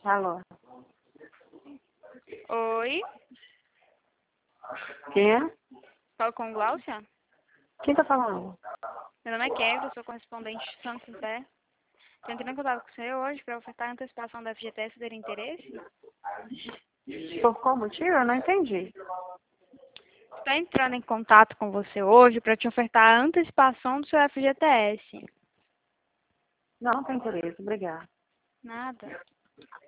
Alô? Oi, Quem é? falo com Gláucia? Quem tá falando? Meu nome é Kevin, eu sou correspondente de São José. Estou entrando em contato com você hoje para ofertar a antecipação da FGTS, ter interesse? Por qual motivo? Eu não entendi. Estou entrando em contato com você hoje para te ofertar a antecipação do seu FGTS. Não tem interesse, obrigada. Nada.